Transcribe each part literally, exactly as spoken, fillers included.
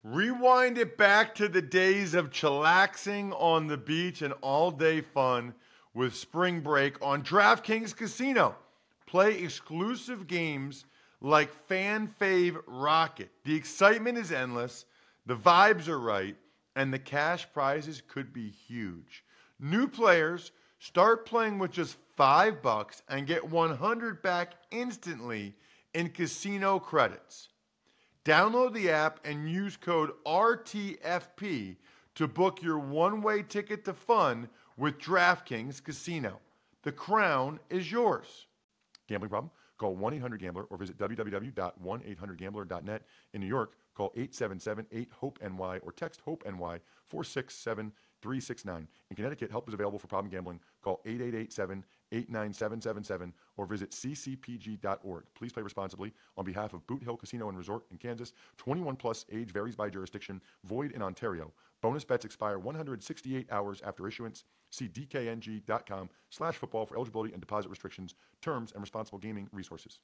Rewind it back to the days of chillaxing on the beach and all-day fun with Spring Break on DraftKings Casino. Play exclusive games like Fan Fave Rocket. The excitement is endless, the vibes are right, and the cash prizes could be huge. New players start playing with just five bucks and get one hundred back instantly in casino credits. Download the app and use code R T F P to book your one-way ticket to fun with DraftKings Casino. The crown is yours. Gambling problem? Call one eight hundred gambler or visit w w w dot one eight hundred gambler dot net. In New York, call eight seven seven eight hope N Y or text HOPE-NY four six seven three six nine. In Connecticut, help is available for problem gambling. Call eight eight eight seven eight nine seven seven seven or visit c c p g dot org. Please play responsibly. On behalf of Boot Hill Casino and Resort in Kansas, twenty-one plus, age varies by jurisdiction, void in Ontario. Bonus bets expire one hundred sixty-eight hours after issuance. See d k n g dot com slash football for eligibility and deposit restrictions, terms, and responsible gaming resources.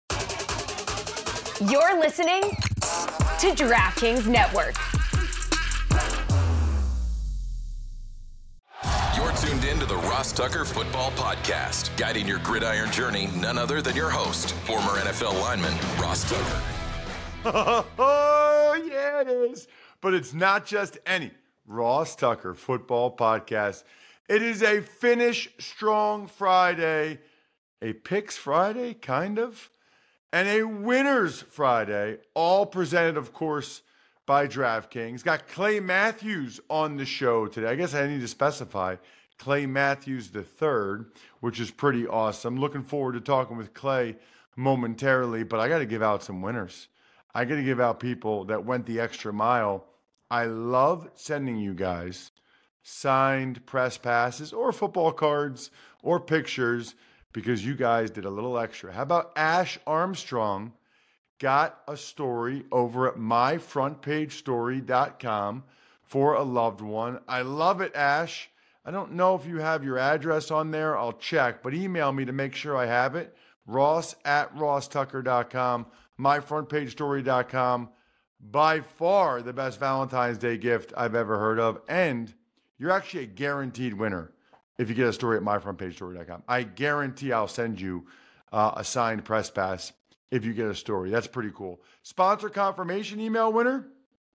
You're listening to DraftKings Network. You're tuned in to the Ross Tucker Football Podcast, guiding your gridiron journey, none other than your host, former N F L lineman, Ross Tucker. Oh, yeah, it is. But it's not just any Ross Tucker Football Podcast. It is a Finish Strong Friday, a Picks Friday, kind of, and a Winners Friday, all presented, of course, by DraftKings. Got Clay Matthews on the show today. I guess I need to specify Clay Matthews the third, which is pretty awesome. Looking forward to talking with Clay momentarily, but I got to give out some winners. I got to give out people that went the extra mile. I love sending you guys signed press passes or football cards or pictures because you guys did a little extra. How about Ash Armstrong got a story over at my front page story dot com for a loved one? I love it, Ash. I don't know if you have your address on there. I'll check, but email me to make sure I have it. Ross at ross tucker dot com, my front page story dot com. By far the best Valentine's Day gift I've ever heard of. And you're actually a guaranteed winner if you get a story at my front page story dot com. I guarantee I'll send you uh, a signed press pass if you get a story. That's pretty cool. Sponsor confirmation email winner,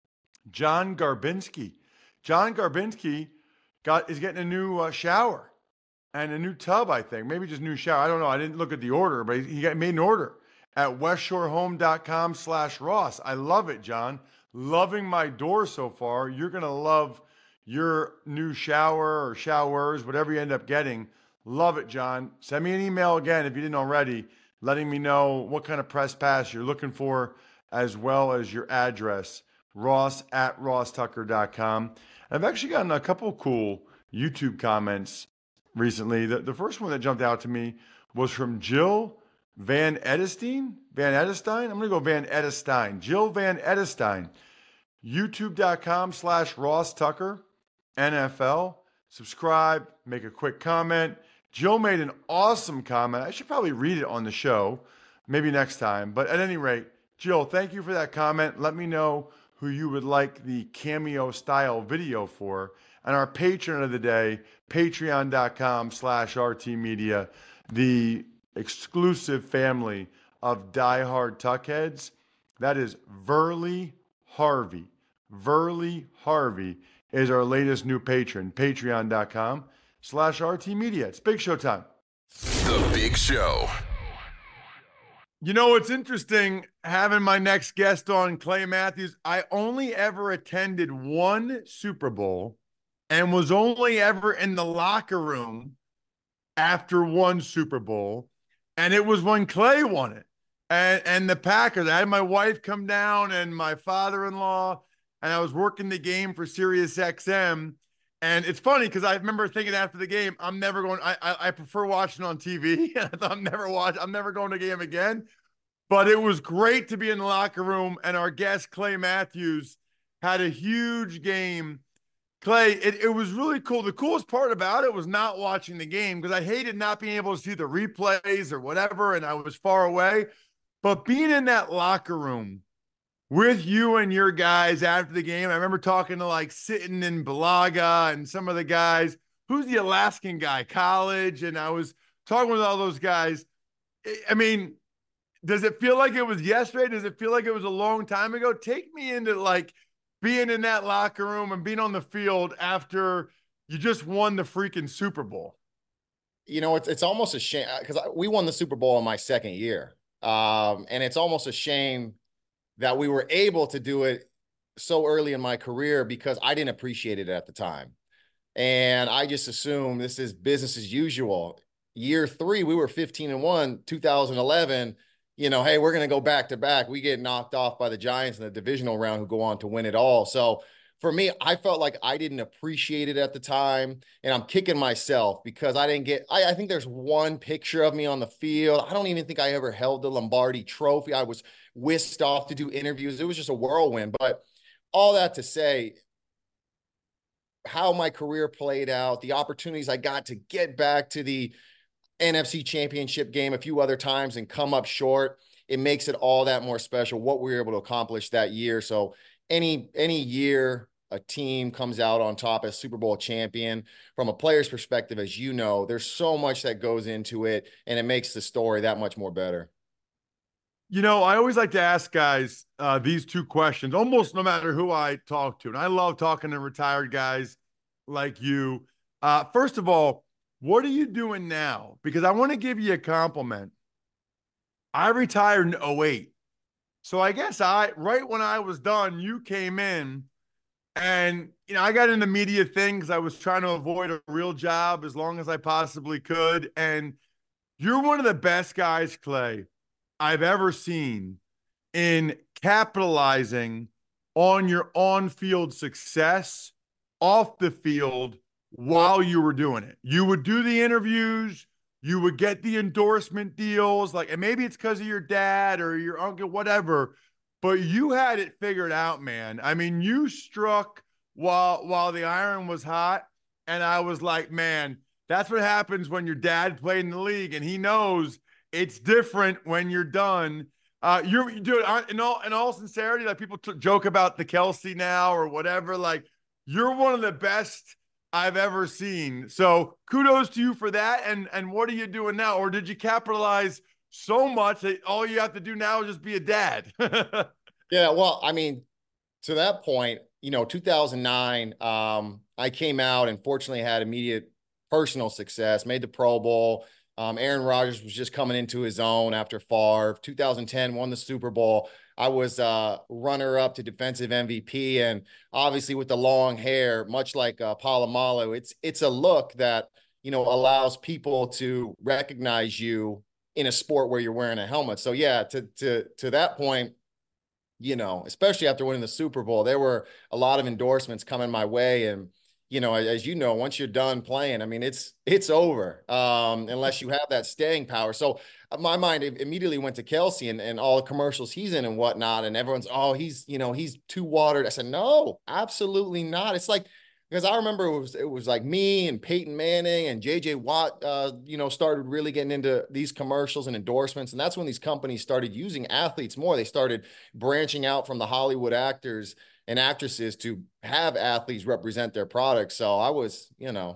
John Garbinski. John Garbinski got is getting a new uh, shower and a new tub, I think. Maybe just new shower. I don't know. I didn't look at the order, but he got made an order at west shore home dot com slash Ross. I love it, John. Loving my door so far. You're going to love your new shower or showers, whatever you end up getting. Love it, John. Send me an email again if you didn't already, letting me know what kind of press pass you're looking for, as well as your address, ross at ross tucker dot com. I've actually gotten a couple cool YouTube comments recently. The, the first one that jumped out to me was from Jill Van Edestein. Van Edestein? I'm going to go Van Edestein. Jill Van Edestein. YouTube dot com slash Ross Tucker N F L. Subscribe, make a quick comment. Jill made an awesome comment. I should probably read it on the show, maybe next time. But at any rate, Jill, thank you for that comment. Let me know who you would like the cameo-style video for. And our patron of the day, patreon dot com slash R T Media, the exclusive family of diehard Tuckheads. That is Verley Harvey. Verley Harvey is our latest new patron, patreon dot com slash R T Media. It's Big Show time. The Big Show. You know, it's interesting having my next guest on, Clay Matthews. I only ever attended one Super Bowl and was only ever in the locker room after one Super Bowl. And it was when Clay won it. And, and the Packers. I had my wife come down and my father-in-law, and I was working the game for Sirius X M. And it's funny because I remember thinking after the game, I'm never going, I, I, I prefer watching on T V. I thought I'm never watch, I'm never going to a game again. But it was great to be in the locker room, and our guest, Clay Matthews, had a huge game. Clay, it, it was really cool. The coolest part about it was not watching the game, because I hated not being able to see the replays or whatever, and I was far away. But being in that locker room with you and your guys after the game. I remember talking to like Sitting and Balaga and some of the guys. Who's the Alaskan guy? College. And I was talking with all those guys. I mean, does it feel like it was yesterday? Does it feel like it was a long time ago? Take me into like being in that locker room and being on the field after you just won the freaking Super Bowl. You know, it's it's almost a shame because we won the Super Bowl in my second year. Um, and it's almost a shame that we were able to do it so early in my career because I didn't appreciate it at the time. And I just assumed this is business as usual. Year three, we were fifteen and one, two thousand eleven. You know, hey, we're going to go back to back. We get knocked off by the Giants in the divisional round who go on to win it all. So for me, I felt like I didn't appreciate it at the time. And I'm kicking myself because I didn't get, I, I think there's one picture of me on the field. I don't even think I ever held the Lombardi trophy. I was whisked off to do interviews. It was just a whirlwind. But all that to say, how my career played out, the opportunities I got to get back to the N F C Championship game a few other times and come up short, it makes it all that more special what we were able to accomplish that year. So any any year a team comes out on top as Super Bowl champion, from a player's perspective, as you know, there's so much that goes into it, and it makes the story that much more better. You know, I always like to ask guys uh, these two questions, almost no matter who I talk to. And I love talking to retired guys like you. Uh, first of all, what are you doing now? Because I want to give you a compliment. I retired in oh eight. So I guess I, right when I was done, you came in and, you know, I got into media things. I was trying to avoid a real job as long as I possibly could. And you're one of the best guys, Clay, I've ever seen in capitalizing on your on-field success off the field while you were doing it. You would do the interviews, you would get the endorsement deals, like, and maybe it's because of your dad or your uncle, whatever, but you had it figured out, man. I mean, you struck while while the iron was hot, and I was like, man, that's what happens when your dad played in the league, and he knows it's different when you're done. Uh, you're dude, in all in all sincerity, like people t- joke about the Kelsey now or whatever. Like, you're one of the best I've ever seen. So kudos to you for that. And and what are you doing now? Or did you capitalize so much that all you have to do now is just be a dad? Yeah, well, I mean, to that point, you know, two thousand nine, um, I came out and fortunately had immediate personal success, made the Pro Bowl. Um, Aaron Rodgers was just coming into his own after Favre. two thousand ten, won the Super Bowl. I was uh, runner-up to defensive M V P, and obviously with the long hair, much like uh, Polamalu, it's it's a look that, you know, allows people to recognize you in a sport where you're wearing a helmet. So yeah, to to to that point, you know, especially after winning the Super Bowl, there were a lot of endorsements coming my way, and you know, as you know, once you're done playing, I mean, it's it's over um, unless you have that staying power. So my mind immediately went to Kelsey and, and all the commercials he's in and whatnot. And everyone's, oh, he's, you know, he's too watered. I said, no, absolutely not. It's like, because I remember it was it was like me and Peyton Manning and J J Watt, uh, you know, started really getting into these commercials and endorsements. And that's when these companies started using athletes more. They started branching out from the Hollywood actors and actresses to have athletes represent their products. So I was, you know,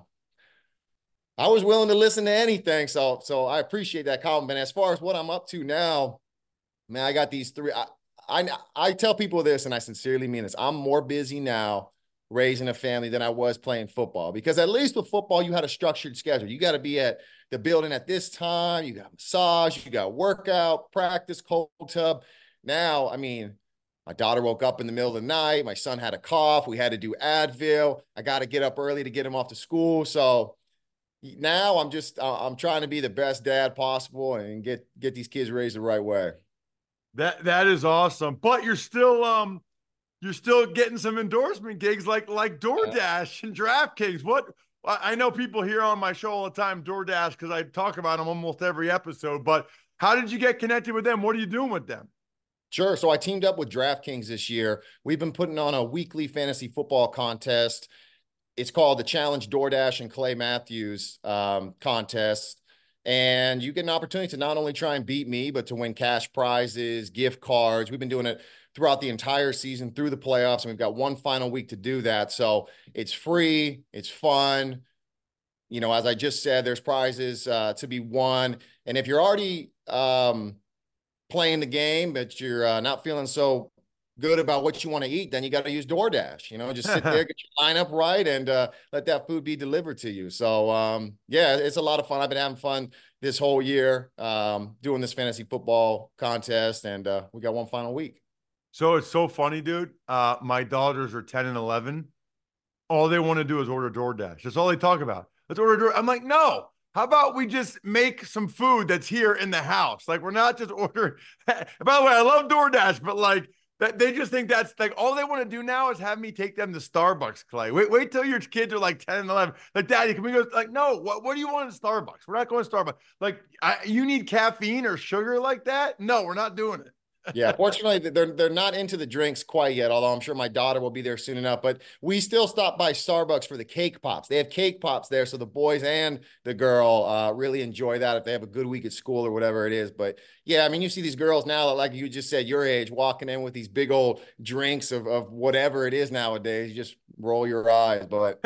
I was willing to listen to anything. So, so I appreciate that compliment. As far as what I'm up to now, man, I got these three. I, I, I tell people this, and I sincerely mean this. I'm more busy now raising a family than I was playing football, because at least with football, you had a structured schedule. You got to be at the building at this time. You got massage, you got workout, practice, cold tub. Now, I mean, my daughter woke up in the middle of the night. My son had a cough. We had to do Advil. I got to get up early to get him off to school. So now I'm just, uh, I'm trying to be the best dad possible and get, get these kids raised the right way. That, that is awesome. But you're still, um, you're still getting some endorsement gigs like, like DoorDash and DraftKings. What, I know people here on my show all the time, DoorDash, because I talk about them almost every episode, but how did you get connected with them? What are you doing with them? Sure. So I teamed up with DraftKings this year. We've been putting on a weekly fantasy football contest. It's called the Challenge DoorDash and Clay Matthews um, contest. And you get an opportunity to not only try and beat me, but to win cash prizes, gift cards. We've been doing it throughout the entire season through the playoffs. And we've got one final week to do that. So it's free. It's fun. You know, as I just said, there's prizes uh, to be won. And if you're already um, playing the game, but you're uh, not feeling so good about what you want to eat, then you got to use DoorDash. You know, just sit there, get your lineup right, and uh, let that food be delivered to you. So, um, yeah, it's a lot of fun. I've been having fun this whole year um, doing this fantasy football contest, and uh, we got one final week. So it's so funny, dude. Uh, my daughters are ten and eleven. All they want to do is order DoorDash. That's all they talk about. Let's order Door. I'm like, no. How about we just make some food that's here in the house? Like, we're not just ordering. By the way, I love DoorDash, but like, that they just think that's like all they want to do now is have me take them to Starbucks, Clay. Wait, wait till your kids are like ten and eleven. Like, Daddy, can we go? Like, no, what, what do you want in Starbucks? We're not going to Starbucks. Like, I, you need caffeine or sugar like that? No, we're not doing it. Yeah, fortunately, they're they're not into the drinks quite yet, although I'm sure my daughter will be there soon enough. But we still stop by Starbucks for the cake pops. They have cake pops there, so the boys and the girl uh, really enjoy that if they have a good week at school or whatever it is. But yeah, I mean, you see these girls now, like you just said, your age, walking in with these big old drinks of, of whatever it is nowadays. You just roll your eyes, but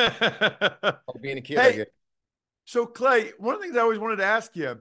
being a kid, hey, I guess. So, Clay, one of the things I always wanted to ask you,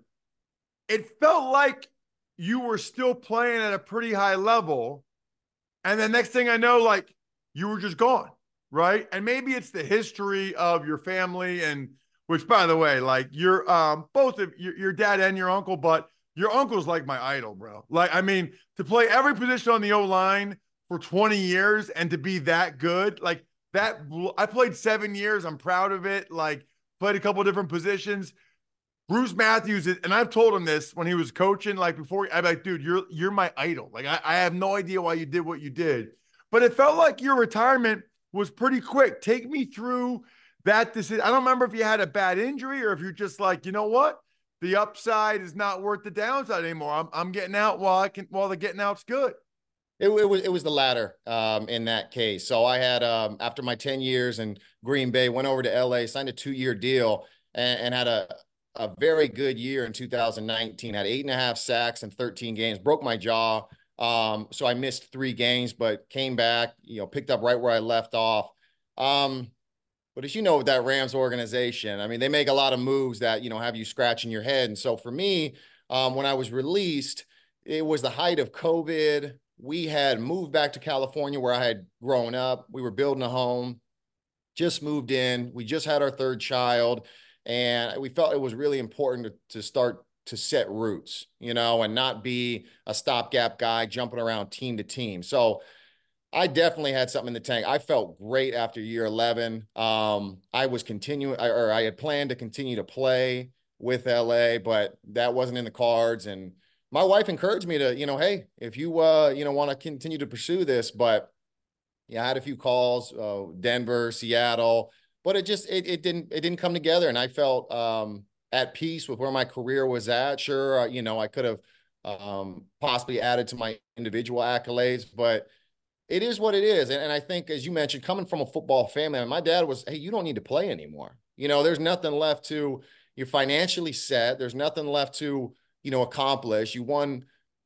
it felt like you were still playing at a pretty high level. And the next thing I know, like, you were just gone, right? And maybe it's the history of your family, and which, by the way, like, you're um both of your, your dad and your uncle, but your uncle's like my idol, bro. Like, I mean, to play every position on the O-line for twenty years and to be that good, like that. I played seven years. I'm proud of it. Like, played a couple different positions. Bruce Matthews, and I've told him this when he was coaching, like before, I'm like, dude, you're you're my idol. Like, I, I have no idea why you did what you did. But it felt like your retirement was pretty quick. Take me through that decision. I don't remember if you had a bad injury or if you're just like, you know what? The upside is not worth the downside anymore. I'm I'm getting out while I can while the getting out's good. It, it was it was the latter um, in that case. So I had um, after my ten years in Green Bay, went over to L A, signed a two-year deal, and, and had a a very good year in two thousand nineteen, had eight and a half sacks in thirteen games, broke my jaw. Um, so I missed three games, but came back, you know, picked up right where I left off. Um, but as you know, with that Rams organization, I mean, they make a lot of moves that, you know, have you scratching your head. And so for me, um, when I was released, it was the height of COVID. We had moved back to California where I had grown up. We were building a home, just moved in. We just had our third child. And we felt it was really important to, to start to set roots, you know, and not be a stopgap guy jumping around team to team. So I definitely had something in the tank. I felt great after year eleven. Um, I was continuing, or I had planned to continue to play with L A, but that wasn't in the cards. And my wife encouraged me to, you know, hey, if you, uh, you know, want to continue to pursue this, but yeah, I had a few calls, uh, Denver, Seattle. But it just it it didn't it didn't come together, and I felt um, at peace with where my career was at. Sure, uh, you know, I could have um, possibly added to my individual accolades, but it is what it is. And, and I think, as you mentioned, coming from a football family, my dad was, hey, you don't need to play anymore. You know, there's nothing left to, you're financially set. There's nothing left to, you know, accomplish. You won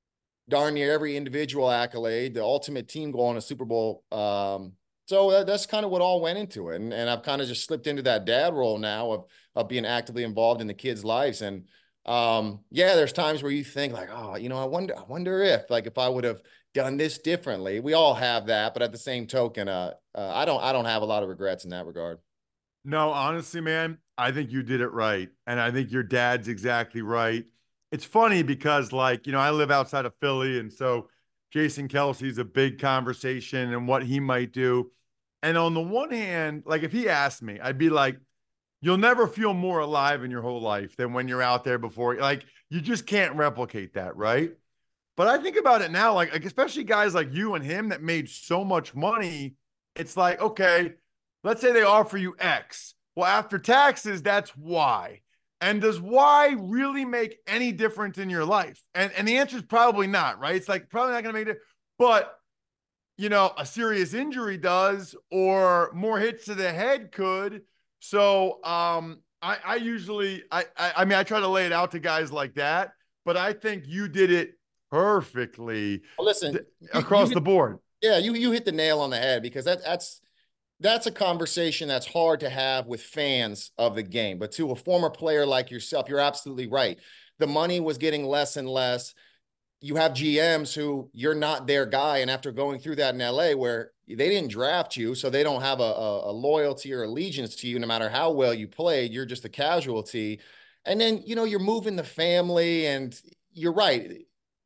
darn near every individual accolade, the ultimate team goal in a Super Bowl. Um, So that, that's kind of what all went into it. And, and I've kind of just slipped into that dad role now of, of being actively involved in the kids' lives. And um, yeah, there's times where you think like, oh, you know, I wonder, I wonder if like, if I would have done this differently. We all have that, but at the same token, uh, uh, I don't, I don't have a lot of regrets in that regard. No, honestly, man, I think you did it right. And I think your dad's exactly right. It's funny because, like, you know, I live outside of Philly, and so Jason Kelce's a big conversation and what he might do. And on the one hand, like, if he asked me, I'd be like, you'll never feel more alive in your whole life than when you're out there before. Like, you just can't replicate that, right? But I think about it now, like, like especially guys like you and him that made so much money. It's like, okay, let's say they offer you X. Well, after taxes, that's Y. And does Y really make any difference in your life? And, and the answer is probably not, right? It's like probably not going to make it. But, you know, a serious injury does, or more hits to the head could. So um, I, I usually, I, I, I mean, I try to lay it out to guys like that, but I think you did it perfectly Well, listen, th- you, across you the board. Yeah, you you hit the nail on the head because that that's that's a conversation that's hard to have with fans of the game. But to a former player like yourself, you're absolutely right. The money was getting less and less. You have G Ms who you're not their guy, and after going through that in L A, where they didn't draft you, so they don't have a, a, a loyalty or allegiance to you, no matter how well you played, you're just a casualty. And then you know you're moving the family, and you're right.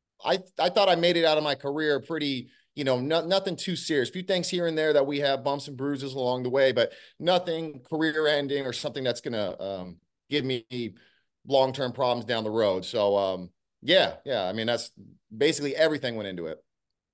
I I thought I made it out of my career pretty, you know, no, nothing too serious. A few things here and there that we have bumps and bruises along the way, but nothing career ending or something that's going to um, give me long-term problems down the road. So, um, yeah, yeah. I mean, that's basically everything went into it.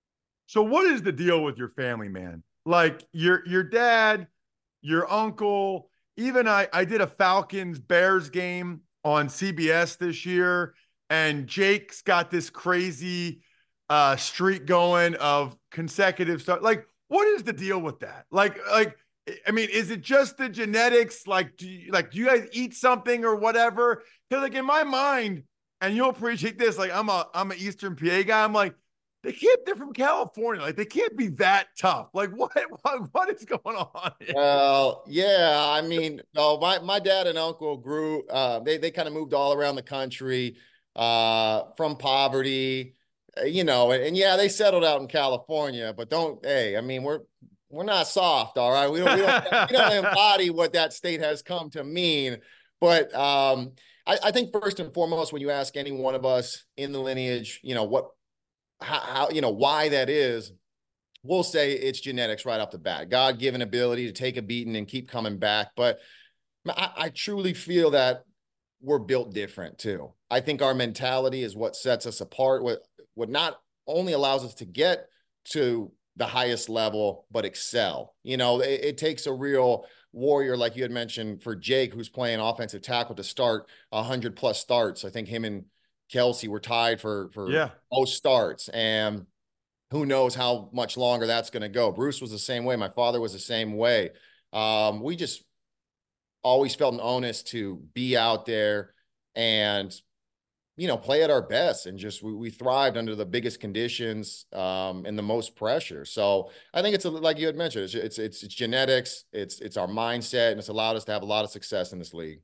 So what is the deal with your family, man? Like your your dad, your uncle, even I I did a Falcons Bears game on C B S this year, and Jake's got this crazy uh streak going of consecutive stuff. Like, what is the deal with that? Like, like I mean, is it just the genetics? Like, do you, like do you guys eat something or whatever? Because like in my mind, and you'll appreciate this, like I'm a I'm an Eastern P A guy. I'm like, they can't, they're from California. Like they can't be that tough. Like what what, what is going on here? Well, yeah, I mean, no, my, my dad and uncle grew, uh, they, they kind of moved all around the country, uh, from poverty, uh, you know, and, and yeah, they settled out in California, but don't, hey, I mean, we're, we're not soft. All right. We don't, we don't, we don't embody what that state has come to mean. But, um, I, I think first and foremost, when you ask any one of us in the lineage, you know, what, how, how you know, why that is, we'll say it's genetics right off the bat, God-given ability to take a beating and keep coming back. But I, I truly feel that we're built different too. I think our mentality is what sets us apart, what, what not only allows us to get to the highest level, but excel. You know, it, it takes a real warrior, like you had mentioned, for Jake, who's playing offensive tackle, to start one hundred plus starts. I think him and Kelsey were tied for, for Yeah. most starts. And who knows how much longer that's going to go. Bruce was the same way. My father was the same way. Um, we just always felt an onus to be out there and, you know, play at our best. And just, we, we thrived under the biggest conditions um, and the most pressure. So I think it's a, like you had mentioned, it's, it's, it's, it's genetics, it's, it's our mindset, and it's allowed us to have a lot of success in this league.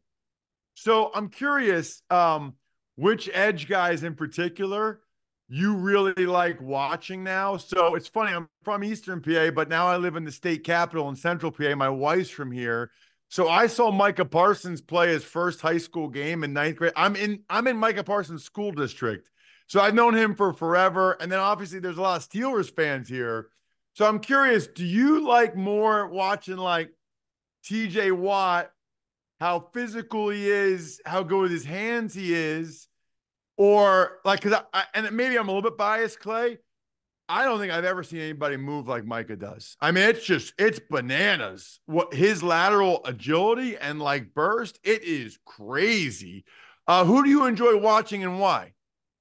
So I'm curious, um, which edge guys in particular you really like watching now. So it's funny, I'm from Eastern P A, but now I live in the state capital in Central P A. My wife's from here. So I saw Micah Parsons play his first high school game in ninth grade. I'm in I'm in Micah Parsons' school district. So I've known him for forever. And then obviously there's a lot of Steelers fans here. So I'm curious, do you like more watching like T J Watt, how physical he is, how good with his hands he is? Or like, cause I, I, and maybe I'm a little bit biased, Clay. I don't think I've ever seen anybody move like Micah does. I mean, it's just, it's bananas. What his lateral agility and like burst, it is crazy. Uh, who do you enjoy watching and why?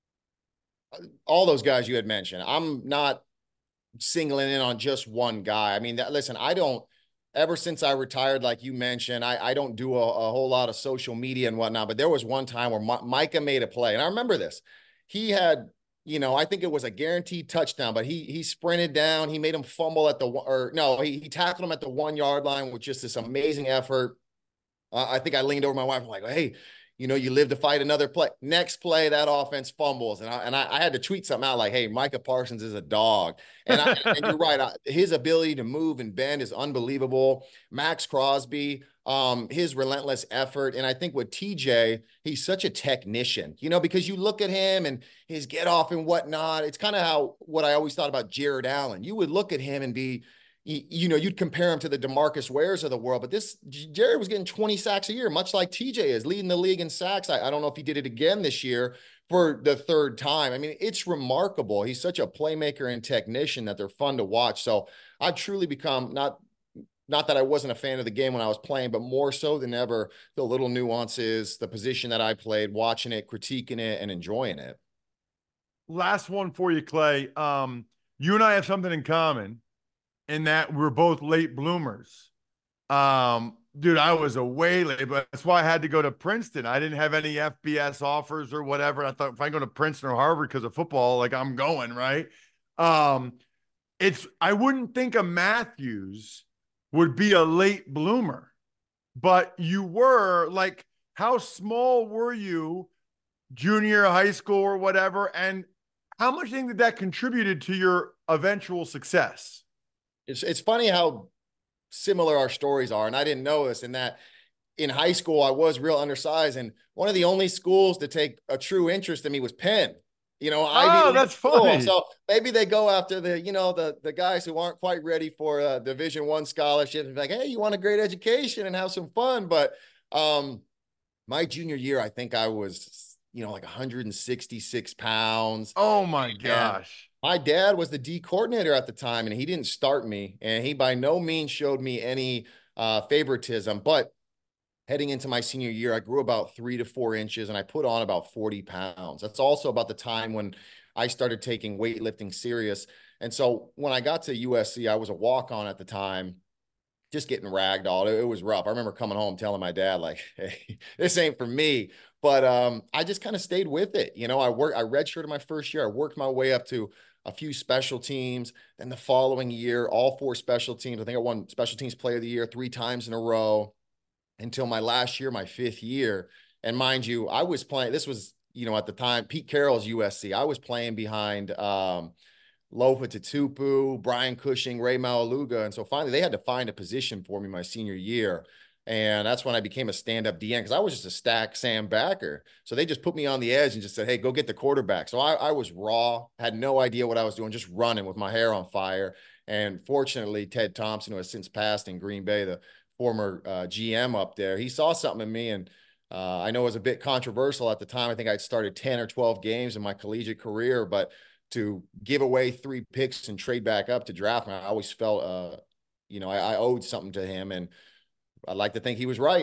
All those guys you had mentioned. I'm not singling in on just one guy. I mean, that, listen, I don't, ever since I retired, like you mentioned, I, I don't do a, a whole lot of social media and whatnot, but there was one time where M- Micah made a play. And I remember this. He had, you know, I think it was a guaranteed touchdown, but he he sprinted down. He made him fumble at the, or no, he, he tackled him at the one yard line with just this amazing effort. Uh, I think I leaned over my wife. I'm like, hey, you know, you live to fight another play. Next play, that offense fumbles. And I, and I, I had to tweet something out like, hey, Micah Parsons is a dog. And, I, and you're right. I, his ability to move and bend is unbelievable. Max Crosby, um, his relentless effort. And I think with T J, he's such a technician, you know, because you look at him and his get off and whatnot. It's kind of how, what I always thought about Jared Allen. You would look at him and be, you know, you'd compare him to the DeMarcus Wares of the world, but this Jared was getting twenty sacks a year, much like T J is, leading the league in sacks. I, I don't know if he did it again this year for the third time. I mean, it's remarkable. He's such a playmaker and technician that they're fun to watch. So I've truly become, not, not that I wasn't a fan of the game when I was playing, but more so than ever, the little nuances, the position that I played, watching it, critiquing it, and enjoying it. Last one for you, Clay. Um, you and I have something in common, in that we're both late bloomers. Um, dude, I was away late, but that's why I had to go to Princeton. I didn't have any F B S offers or whatever. I thought if I go to Princeton or Harvard because of football, like I'm going, right? Um, it's I wouldn't think a Matthews would be a late bloomer, but you were. Like, how small were you junior high school or whatever? And how much do you think that that contributed to your eventual success? It's it's funny how similar our stories are. And I didn't know this, in that in high school, I was real undersized. And one of the only schools to take a true interest in me was Penn. You know, Ivy Oh, League that's school. funny. So maybe they go after the, you know, the the guys who aren't quite ready for a Division One scholarship and be like, hey, you want a great education and have some fun. But um, my junior year, I think I was, you know, like one hundred sixty-six pounds. Oh my And gosh. my dad was the D coordinator at the time, and he didn't start me, and he by no means showed me any uh, favoritism. But heading into my senior year, I grew about three to four inches, and I put on about forty pounds. That's also about the time when I started taking weightlifting serious. And so when I got to U S C, I was a walk-on at the time, just getting ragdolled. It, it was rough. I remember coming home telling my dad, like, hey, this ain't for me. But um, I just kind of stayed with it. You know, I worked, I redshirted my first year. I worked my way up to a few special teams. Then the following year, all four special teams. I think I won special teams player of the year three times in a row until my last year, my fifth year. And mind you, I was playing, this was, you know, at the time, Pete Carroll's U S C. I was playing behind um, Lofa Tatupu, Brian Cushing, Ray Malaluga. And so finally they had to find a position for me my senior year. And that's when I became a stand-up D N, because I was just a stack Sam backer. So they just put me on the edge and just said, hey, go get the quarterback. So I, I was raw, had no idea what I was doing, just running with my hair on fire. And fortunately, Ted Thompson, who has since passed in Green Bay, the former uh, G M up there, he saw something in me. And uh, I know it was a bit controversial at the time. I think I'd started ten or twelve games in my collegiate career, but to give away three picks and trade back up to draft me, I always felt, uh, you know, I, I owed something to him. And I'd like to think he was right.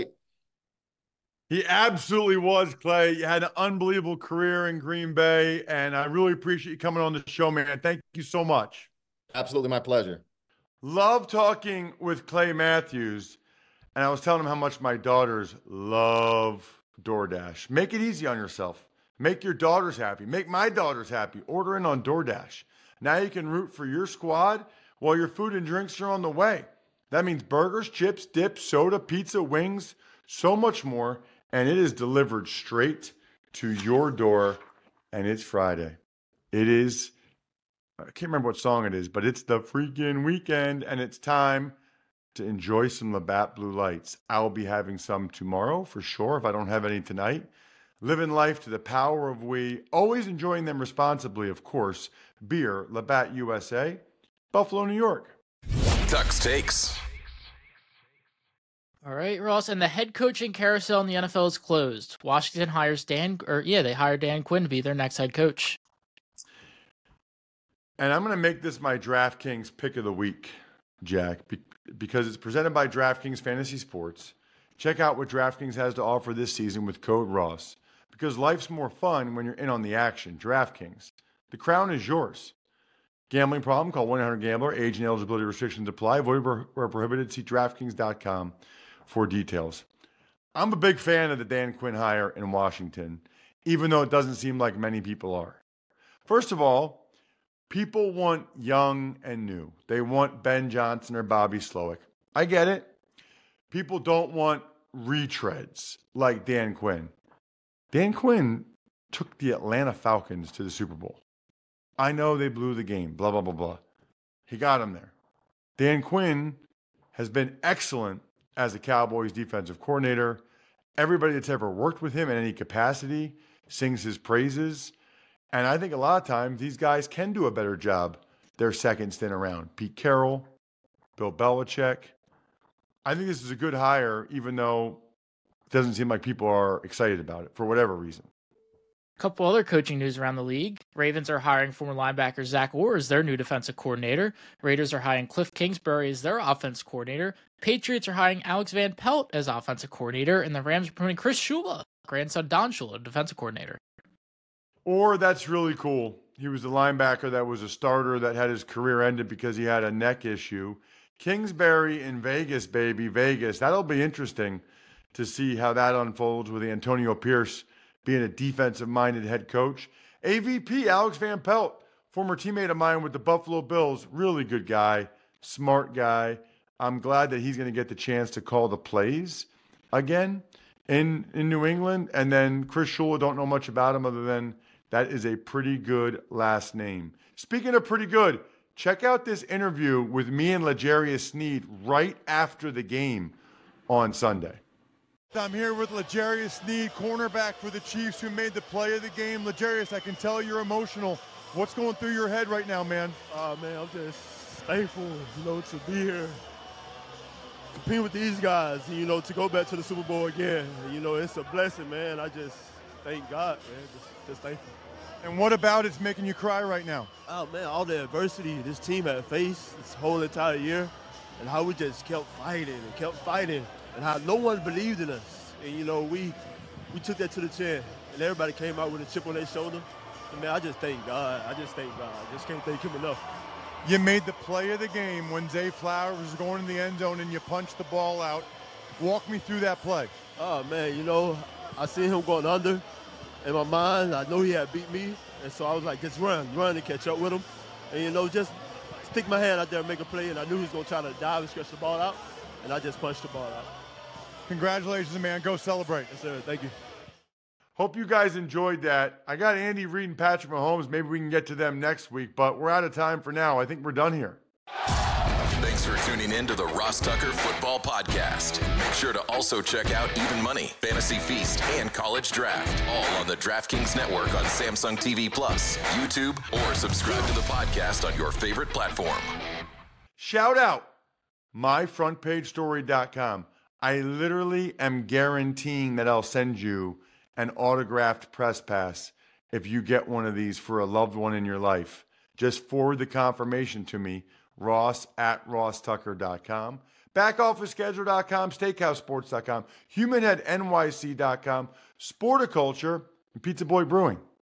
He absolutely was, Clay. You had an unbelievable career in Green Bay, and I really appreciate you coming on the show, man. Thank you so much. Absolutely my pleasure. Love talking with Clay Matthews, and I was telling him how much my daughters love DoorDash. Make it easy on yourself. Make your daughters happy. Make my daughters happy. Order in on DoorDash. Now you can root for your squad while your food and drinks are on the way. That means burgers, chips, dips, soda, pizza, wings, so much more. And it is delivered straight to your door. And it's Friday. It is, I can't remember what song it is, but it's the freaking weekend. And it's time to enjoy some Labatt Blue Lights. I'll be having some tomorrow for sure if I don't have any tonight. Living life to the power of we. Always enjoying them responsibly, of course. Beer, Labatt U S A, Buffalo, New York. Tux Takes. All right, Ross, and the head coaching carousel in the N F L is closed. Washington hires Dan, or yeah, they hired Dan Quinn to be their next head coach. And I'm going to make this my DraftKings pick of the week, Jack, because it's presented by DraftKings Fantasy Sports. Check out what DraftKings has to offer this season with code Ross, because life's more fun when you're in on the action. DraftKings, the crown is yours. Gambling problem? Call one eight hundred gambler. Age and eligibility restrictions apply. Void where prohibited. See DraftKings dot com for details. I'm a big fan of the Dan Quinn hire in Washington, even though it doesn't seem like many people are. First of all, people want young and new. They want Ben Johnson or Bobby Slowick. I get it. People don't want retreads like Dan Quinn. Dan Quinn took the Atlanta Falcons to the Super Bowl. I know they blew the game, blah, blah, blah, blah. He got them there. Dan Quinn has been excellent as a Cowboys defensive coordinator. Everybody that's ever worked with him in any capacity sings his praises. And I think a lot of times these guys can do a better job their second stint around. Pete Carroll, Bill Belichick. I think this is a good hire, even though it doesn't seem like people are excited about it for whatever reason. A couple other coaching news around the league. Ravens are hiring former linebacker Zach Orr as their new defensive coordinator. Raiders are hiring Cliff Kingsbury as their offensive coordinator. Patriots are hiring Alex Van Pelt as offensive coordinator. And the Rams are promoting Chris Shula, grandson Don Shula, defensive coordinator. Or that's really cool. He was a linebacker that was a starter that had his career ended because he had a neck issue. Kingsbury in Vegas, baby, Vegas. That'll be interesting to see how that unfolds with Antonio Pierce being a defensive-minded head coach. A V P, Alex Van Pelt, former teammate of mine with the Buffalo Bills, really good guy, smart guy. I'm glad that he's going to get the chance to call the plays again in, in New England. And then Chris Shula, don't know much about him other than that is a pretty good last name. Speaking of pretty good, check out this interview with me and L'Jarius Sneed right after the game on Sunday. I'm here with L'Jarius Sneed, cornerback for the Chiefs, who made the play of the game. L'Jarius, I can tell you're emotional. What's going through your head right now, man? Oh, man, I'm just thankful, you know, to be here, compete with these guys, and, you know, to go back to the Super Bowl again. And, you know, it's a blessing, man. I just thank God, man. Just, just thankful. And what about it's making you cry right now? Oh, man, all the adversity this team had faced this whole entire year, and how we just kept fighting and kept fighting, and how no one believed in us. And, you know, we we took that to the chin, and everybody came out with a chip on their shoulder. And, man, I just thank God. I just thank God. I just can't thank him enough. You made the play of the game when Zay Flowers was going in the end zone and you punched the ball out. Walk me through that play. Oh, man, you know, I seen him going under. In my mind, I know he had beat me, and so I was like, just run, run and catch up with him. And, you know, just stick my hand out there and make a play, and I knew he was going to try to dive and stretch the ball out, and I just punched the ball out. Congratulations, man. Go celebrate. Yes, sir. Thank you. Hope you guys enjoyed that. I got Andy Reid and Patrick Mahomes. Maybe we can get to them next week, but we're out of time for now. I think we're done here. Thanks for tuning in to the Ross Tucker Football Podcast. Make sure to also check out Even Money, Fantasy Feast, and College Draft, all on the DraftKings Network on Samsung T V Plus, YouTube, or subscribe to the podcast on your favorite platform. Shout out my front page story dot com. I literally am guaranteeing that I'll send you an autographed press pass if you get one of these for a loved one in your life. Just forward the confirmation to me, Ross at ross tucker dot com, back office schedule dot com, steakhouse sports dot com, human head N Y C dot com, Sporticulture, and Pizza Boy Brewing.